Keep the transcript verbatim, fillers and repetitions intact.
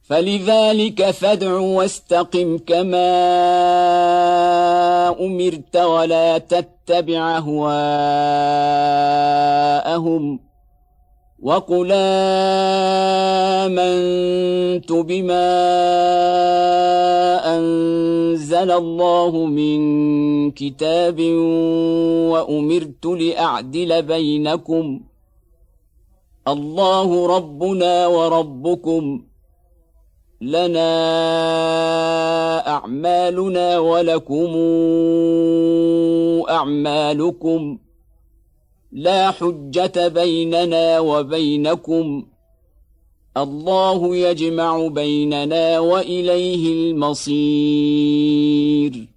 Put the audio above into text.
فلذلك فادع واستقم كما أمرت ولا تتبع أهواءهم وقل آمنت بما أنزل الله من كتاب وأمرت لأعدل بينكم الله ربنا وربكم لنا أعمالنا ولكم أعمالكم لا حجة بيننا وبينكم الله يجمع بيننا وإليه المصير.